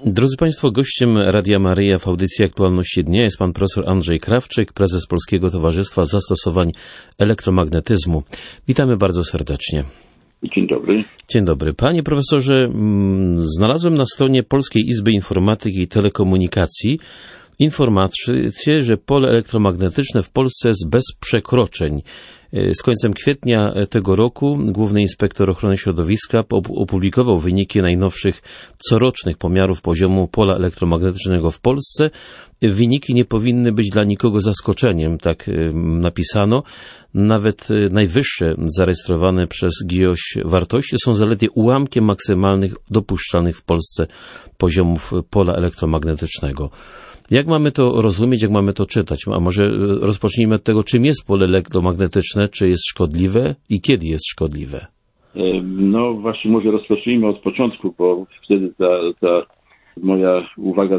Drodzy Państwo, gościem Radia Maryja w audycji Aktualności Dnia jest pan profesor Andrzej Krawczyk, prezes Polskiego Towarzystwa Zastosowań Elektromagnetyzmu. Witamy bardzo serdecznie. Dzień dobry. Dzień dobry. Panie profesorze, znalazłem na stronie Polskiej Izby Informatyki i Telekomunikacji informację, że pole elektromagnetyczne w Polsce jest bez przekroczeń. Z końcem kwietnia tego roku Główny Inspektor Ochrony Środowiska opublikował wyniki najnowszych corocznych pomiarów poziomu pola elektromagnetycznego w Polsce. Wyniki nie powinny być dla nikogo zaskoczeniem, tak napisano. Nawet najwyższe zarejestrowane przez GIOŚ wartości są zaledwie ułamkiem maksymalnych dopuszczalnych w Polsce poziomów pola elektromagnetycznego. Jak mamy to rozumieć, jak mamy to czytać? A może rozpocznijmy od tego, czym jest pole elektromagnetyczne, czy jest szkodliwe i kiedy jest szkodliwe? No właśnie, może rozpocznijmy od początku, bo wtedy ta moja uwaga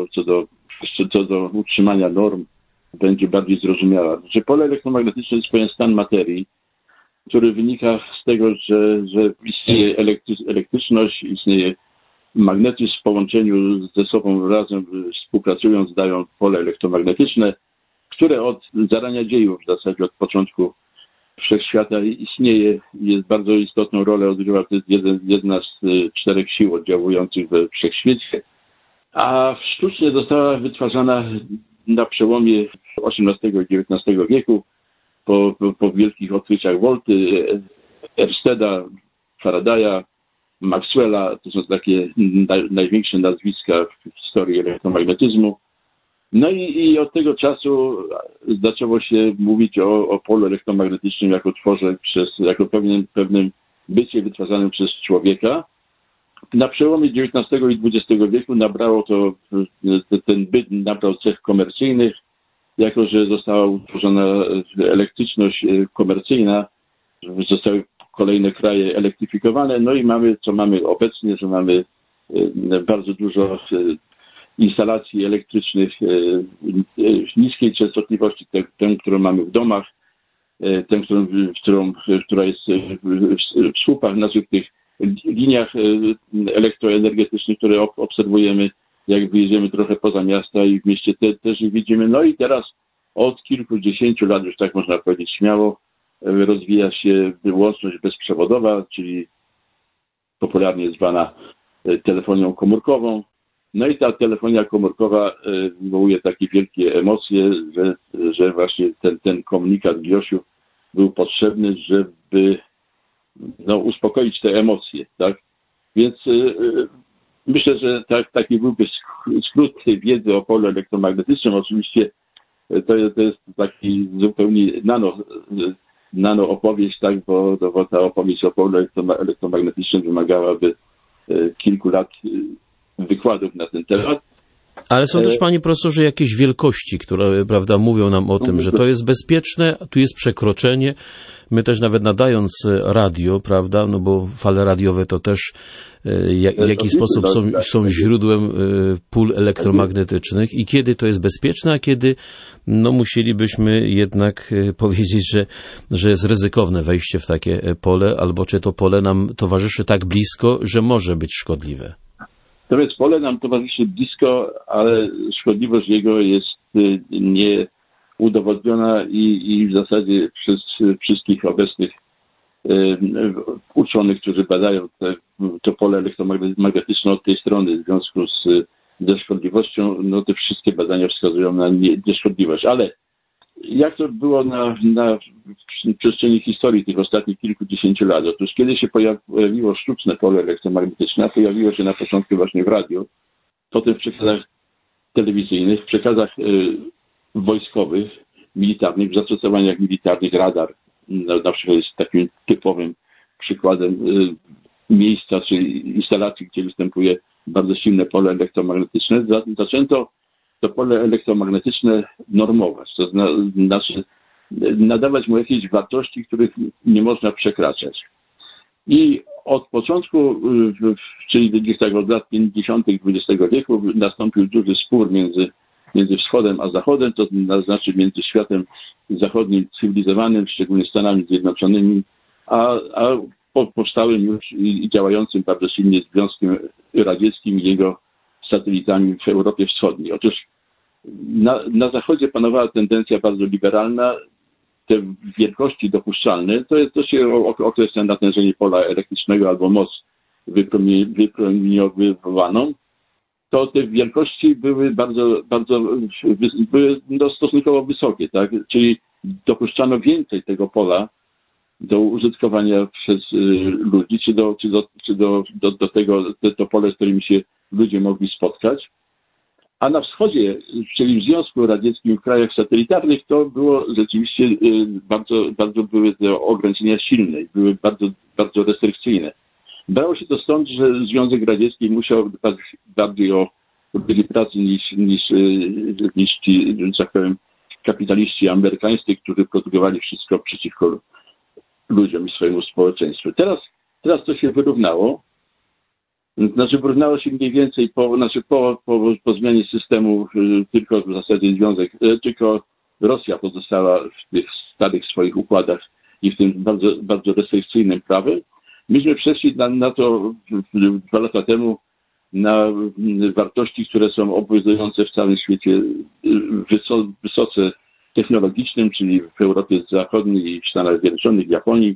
co do utrzymania norm będzie bardziej zrozumiała. Że pole elektromagnetyczne jest pewien stan materii, który wynika z tego, że istnieje elektryczność, istnieje magnetyzm w połączeniu ze sobą razem współpracując dają pole elektromagnetyczne, które od zarania dziejów, w zasadzie od początku wszechświata istnieje, jest bardzo istotną rolę odgrywa. To jest jedna z 4 sił oddziałujących we wszechświecie, a sztucznie została wytwarzana na przełomie XVIII i XIX wieku po wielkich odkryciach Volty, Ersteda, Faradaya, Maxwella. To są takie największe nazwiska w historii elektromagnetyzmu. No i od tego czasu zaczęło się mówić o polu elektromagnetycznym jako tworze jako pewnym bycie wytwarzanym przez człowieka. Na przełomie XIX i XX wieku ten byt nabrał cech komercyjnych, jako że została utworzona elektryczność komercyjna, zostały kolejne kraje elektryfikowane, no i mamy obecnie, że mamy bardzo dużo instalacji elektrycznych niskiej częstotliwości, tę, którą mamy w domach, tę, która jest w słupach, znaczy w tych liniach elektroenergetycznych, które obserwujemy, jak wyjedziemy trochę poza miasta i w mieście też je widzimy. No i teraz od kilkudziesięciu lat, już tak można powiedzieć śmiało, rozwija się łączność bezprzewodowa, czyli popularnie zwana telefonią komórkową. No i ta telefonia komórkowa wywołuje takie wielkie emocje, że właśnie ten komunikat GIOŚ-u był potrzebny, żeby uspokoić te emocje, tak? Więc myślę, że taki byłby skrót wiedzy o polu elektromagnetycznym. Oczywiście to jest taki zupełnie nano opowieść, tak, bo ta opowieść o polu elektromagnetycznym wymagałaby kilku lat wykładów na ten temat. Ale są też, panie profesorze, jakieś wielkości, które, prawda, mówią nam o tym, że to jest bezpieczne, tu jest przekroczenie. My też nawet nadając radio, prawda, no bo fale radiowe to też w jakiś sposób są źródłem pól elektromagnetycznych i kiedy to jest bezpieczne, a kiedy musielibyśmy jednak powiedzieć, że jest ryzykowne wejście w takie pole, albo czy to pole nam towarzyszy tak blisko, że może być szkodliwe. Natomiast pole nam towarzyszy blisko, ale szkodliwość jego jest nieudowodniona i w zasadzie przez wszystkich obecnych uczonych, którzy badają to pole elektromagnetyczne od tej strony w związku ze szkodliwością, te wszystkie badania wskazują na nieszkodliwość. Ale jak to było w przestrzeni historii tych ostatnich kilkudziesięciu lat? Otóż kiedy się pojawiło sztuczne pole elektromagnetyczne, pojawiło się na początku właśnie w radiu, potem w przekazach telewizyjnych, w przekazach wojskowych, militarnych, w zastosowaniach militarnych radar. Na przykład jest takim typowym przykładem miejsca czy instalacji, gdzie występuje bardzo silne pole elektromagnetyczne. Zaczęto to pole elektromagnetyczne normować, to znaczy nadawać mu jakieś wartości, których nie można przekraczać. I od początku, czyli gdzieś tak od lat 50. XX wieku nastąpił duży spór między wschodem a zachodem, to znaczy między światem zachodnim cywilizowanym, szczególnie Stanami Zjednoczonymi, a powstałym już i działającym bardzo silnie Związkiem Radzieckim i jego satelitami w Europie Wschodniej. Otóż na Zachodzie panowała tendencja bardzo liberalna. Te wielkości dopuszczalne, to się określa natężenie pola elektrycznego albo moc wypromieniowywaną, to te wielkości były były stosunkowo wysokie, tak? Czyli dopuszczano więcej tego pola do użytkowania przez ludzi, czy do tego, to pole, z którymi się ludzie mogli spotkać. A na wschodzie, czyli w Związku Radzieckim, w krajach satelitarnych, to było rzeczywiście bardzo były te ograniczenia silne, były bardzo restrykcyjne. Brało się to stąd, że Związek Radziecki musiał dbać bardziej o ludzi pracy niż ci, że tak powiem, kapitaliści amerykańscy, którzy produkowali wszystko przeciwko ludziom i swojemu społeczeństwu. Teraz to się wyrównało. Znaczy wyrównało się mniej więcej po zmianie systemu, tylko w zasadzie tylko Rosja pozostała w tych starych swoich układach i w tym bardzo restrykcyjnym prawie. Myśmy przeszli na to 2 lata temu na wartości, które są obowiązujące w całym świecie wysoce technologicznym, czyli w Europie Zachodniej i w Stanach Zjednoczonych, w Japonii.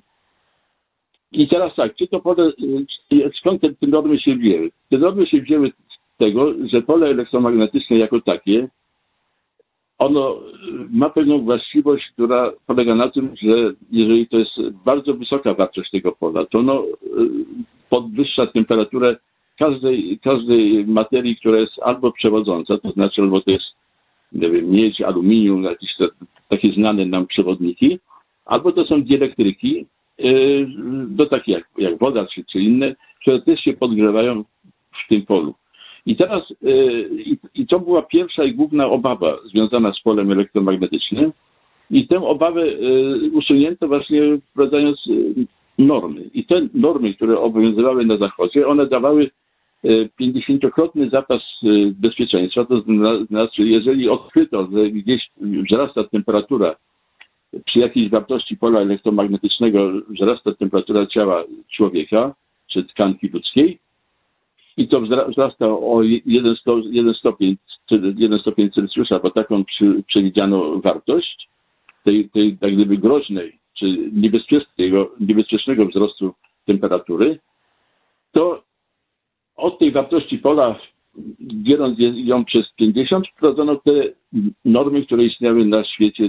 I teraz tak, skąd te normy się wzięły? Te normy się wzięły z tego, że pole elektromagnetyczne jako takie, ono ma pewną właściwość, która polega na tym, że jeżeli to jest bardzo wysoka wartość tego pola, to ono podwyższa temperaturę każdej materii, która jest albo przewodząca, to znaczy albo to jest, nie wiem, miedź, aluminium, jakieś takie znane nam przewodniki, albo to są dielektryki, takie jak woda czy inne, które też się podgrzewają w tym polu. I teraz to była pierwsza i główna obawa związana z polem elektromagnetycznym i tę obawę usunięto właśnie wprowadzając normy. I te normy, które obowiązywały na Zachodzie, one dawały 50-krotny zapas bezpieczeństwa. To znaczy, jeżeli odkryto, że gdzieś wzrasta temperatura przy jakiejś wartości pola elektromagnetycznego, wzrasta temperatura ciała człowieka czy tkanki ludzkiej i to wzrasta o 1 stopień Celsjusza, bo taką przewidziano wartość tej tak gdyby groźnej czy niebezpiecznego wzrostu temperatury, to od tej wartości pola, dzieląc ją przez 50, wprowadzono te normy, które istniały na świecie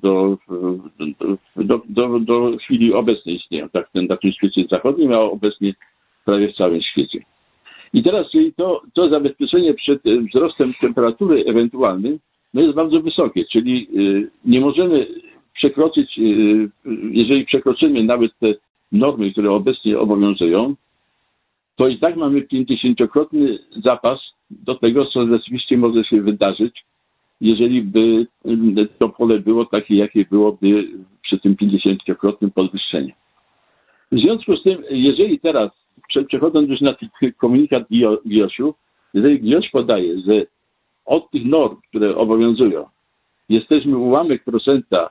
do chwili obecnej istnieją. Tak, na tym świecie zachodnim, a obecnie prawie w całym świecie. I teraz, czyli to zabezpieczenie przed wzrostem temperatury ewentualnym jest bardzo wysokie, czyli nie możemy przekroczyć, jeżeli przekroczymy nawet te normy, które obecnie obowiązują, to i tak mamy 50-krotny zapas do tego, co rzeczywiście może się wydarzyć, jeżeli by to pole było takie, jakie byłoby przy tym 50-krotnym podwyższeniu. W związku z tym, jeżeli teraz, przechodząc już na komunikat GIOŚ-u, jeżeli GIOŚ podaje, że od tych norm, które obowiązują, jesteśmy ułamek procenta,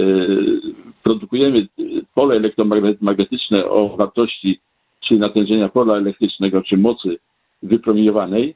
produkujemy pole elektromagnetyczne o wartości czy natężenia pola elektrycznego, czy mocy wypromieniowanej,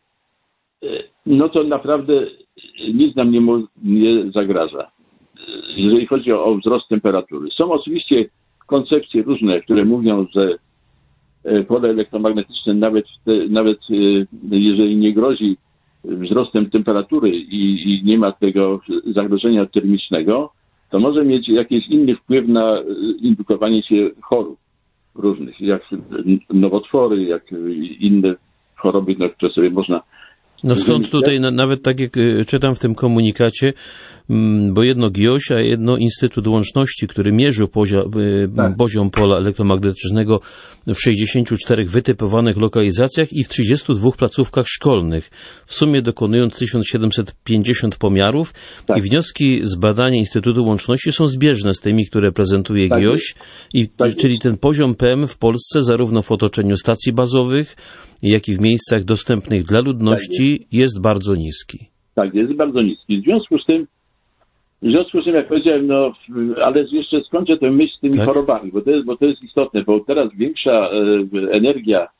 no to naprawdę nic nam nie zagraża, jeżeli chodzi o wzrost temperatury. Są oczywiście koncepcje różne, które mówią, że pole elektromagnetyczne nawet jeżeli nie grozi wzrostem temperatury i nie ma tego zagrożenia termicznego, to może mieć jakiś inny wpływ na indukowanie się chorób różnych, jak nowotwory, jak inne choroby, które sobie można... No stąd tutaj nawet tak jak czytam w tym komunikacie, bo jedno GIOŚ, a jedno Instytut Łączności, który mierzył poziom pola elektromagnetycznego w 64 wytypowanych lokalizacjach i w 32 placówkach szkolnych, w sumie dokonując 1750 pomiarów i wnioski z badania Instytutu Łączności są zbieżne z tymi, które prezentuje GIOŚ, czyli ten poziom PM w Polsce zarówno w otoczeniu stacji bazowych, jak i w miejscach dostępnych dla ludności jest bardzo niski. Tak, jest bardzo niski. W związku z tym, jak powiedziałem, ale jeszcze skończę tę myśl z tymi chorobami, bo to jest istotne, bo teraz większa energia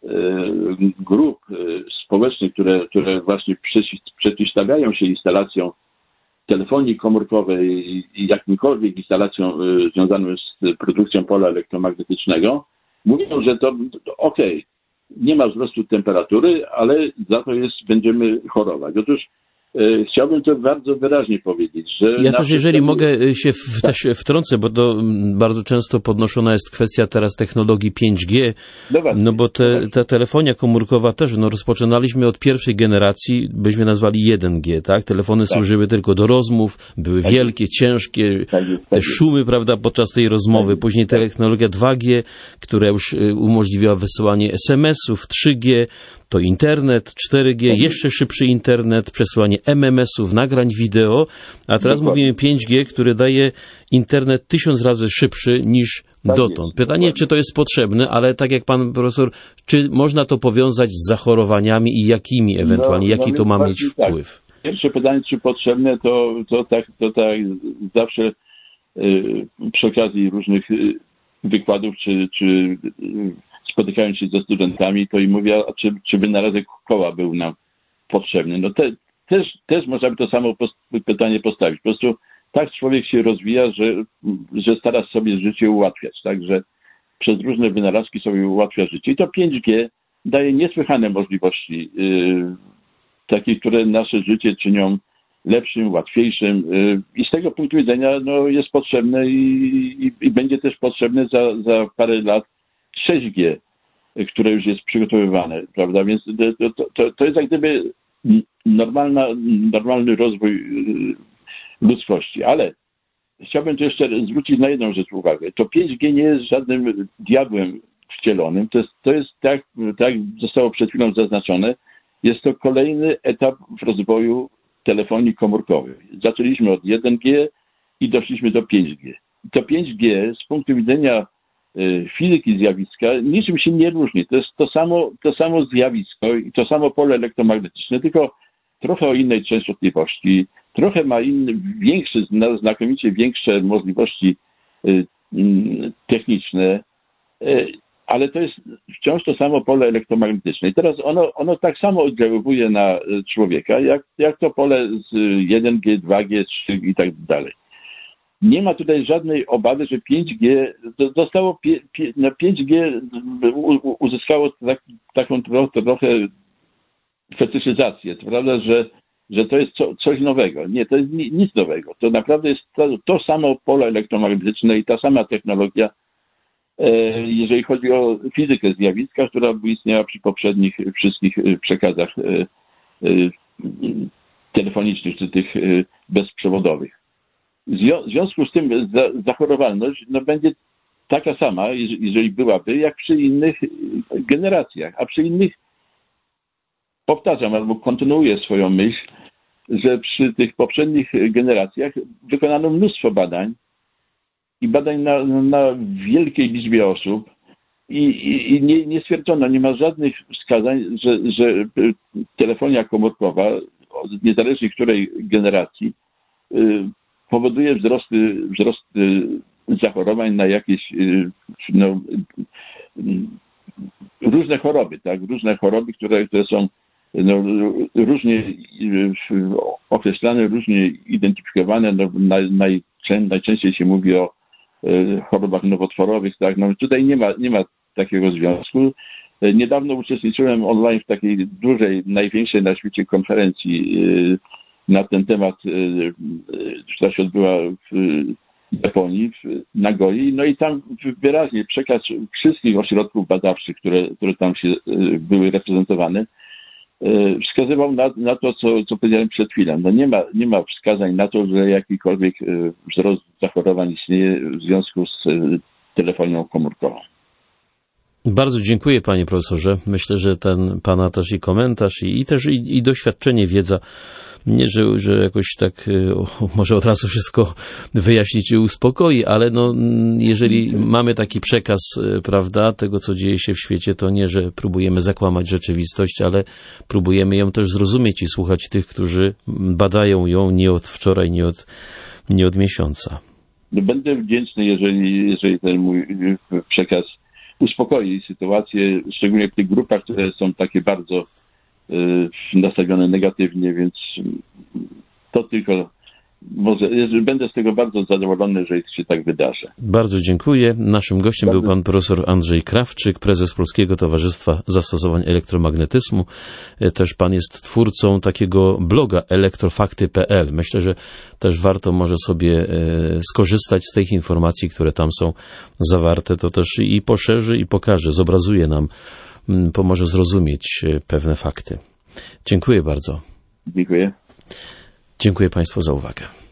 grup społecznych, które właśnie przeciwstawiają się instalacjom telefonii komórkowej i jakimkolwiek instalacjom związanym z produkcją pola elektromagnetycznego, mówią, że to okej, nie ma wzrostu temperatury, ale za to będziemy chorować. Otóż chciałbym to bardzo wyraźnie powiedzieć, że... Ja też, jeżeli mogę się też wtrącę, bo to bardzo często podnoszona jest kwestia teraz technologii 5G, no bo ta telefonia komórkowa też, no rozpoczynaliśmy od pierwszej generacji, byśmy nazwali 1G, tak? Telefony służyły tylko do rozmów, były wielkie, ciężkie, te szumy, prawda, podczas tej rozmowy. Później technologia 2G, która już umożliwiała wysyłanie SMS-ów, 3G, to internet, 4G, jeszcze szybszy internet, przesyłanie MMS-ów, nagrań wideo, a teraz mówimy 5G, który daje internet 1000 razy szybszy niż dotąd. Pytanie, czy to jest potrzebne, ale tak jak pan profesor, czy można to powiązać z zachorowaniami i jakimi ewentualnie, jaki to ma mieć wpływ? Tak. Pierwsze pytanie, czy potrzebne, to tak zawsze przy okazji różnych wykładów, czy spotykając się ze studentami, to i mówię, czy wynalazek koła był nam potrzebny. No też można by to samo pytanie postawić. Po prostu tak człowiek się rozwija, że stara sobie życie ułatwiać, tak, że przez różne wynalazki sobie ułatwia życie. I to 5G daje niesłychane możliwości, takie, które nasze życie czynią lepszym, łatwiejszym i z tego punktu widzenia no, jest potrzebne i będzie też potrzebne za parę lat 6G, które już jest przygotowywane, prawda? Więc to jest jak gdyby normalny rozwój ludzkości. Ale chciałbym tu jeszcze zwrócić na jedną rzecz uwagę. To 5G nie jest żadnym diabłem wcielonym. To jest tak jak zostało przed chwilą zaznaczone, jest to kolejny etap w rozwoju telefonii komórkowej. Zaczęliśmy od 1G i doszliśmy do 5G. To 5G z punktu widzenia fizyki zjawiska niczym się nie różni. To jest to samo zjawisko i to samo pole elektromagnetyczne, tylko trochę o innej częstotliwości, trochę ma znakomicie większe możliwości techniczne, ale to jest wciąż to samo pole elektromagnetyczne. I teraz ono tak samo oddziaływuje na człowieka, jak to pole z 1G, 2G, 3 i tak dalej. Nie ma tutaj żadnej obawy, że 5G zostało 5G uzyskało taką trochę fetyszyzację. To prawda, że to jest coś nowego. Nie, to jest nic nowego. To naprawdę jest to samo pole elektromagnetyczne i ta sama technologia, jeżeli chodzi o fizykę zjawiska, która istniała przy poprzednich wszystkich przekazach telefonicznych czy tych bezprzewodowych. W związku z tym zachorowalność będzie taka sama, jeżeli byłaby, jak przy innych generacjach. A przy innych, powtarzam albo kontynuuję swoją myśl, że przy tych poprzednich generacjach wykonano mnóstwo badań i badań na wielkiej liczbie osób i nie stwierdzono, nie ma żadnych wskazań, że telefonia komórkowa, niezależnie której generacji, powoduje wzrost zachorowań na jakieś różne choroby, tak? Różne choroby, które są różnie określane, różnie identyfikowane. Najczęściej się mówi o chorobach nowotworowych, tak? No, tutaj nie ma takiego związku. Niedawno uczestniczyłem online w takiej dużej, największej na świecie konferencji na ten temat, która się odbyła w Japonii, w Nagoi. No i tam wyraźnie przekaz wszystkich ośrodków badawczych, które tam się były reprezentowane, wskazywał na to, co powiedziałem przed chwilą. No nie ma wskazań na to, że jakikolwiek wzrost zachorowań istnieje w związku z telefonią komórkową. Bardzo dziękuję, panie profesorze. Myślę, że ten pana też i komentarz i doświadczenie, wiedza, nie, że jakoś tak może od razu wszystko wyjaśnić i uspokoi, ale no, jeżeli mamy taki przekaz, prawda, tego, co dzieje się w świecie, to nie, że próbujemy zakłamać rzeczywistość, ale próbujemy ją też zrozumieć i słuchać tych, którzy badają ją nie od wczoraj, nie od miesiąca. Będę wdzięczny, jeżeli ten mój przekaz uspokoi sytuację, szczególnie w tych grupach, które są takie bardzo nastawione negatywnie, więc to tylko może, będę z tego bardzo zadowolony, że się tak wydarzy. Bardzo dziękuję. Naszym gościem był pan profesor Andrzej Krawczyk, prezes Polskiego Towarzystwa Zastosowań Elektromagnetyzmu. Też pan jest twórcą takiego bloga elektrofakty.pl. Myślę, że też warto może sobie skorzystać z tych informacji, które tam są zawarte. To też i poszerzy, i pokaże, zobrazuje nam, pomoże zrozumieć pewne fakty. Dziękuję bardzo. Dziękuję. Dziękuję państwu za uwagę.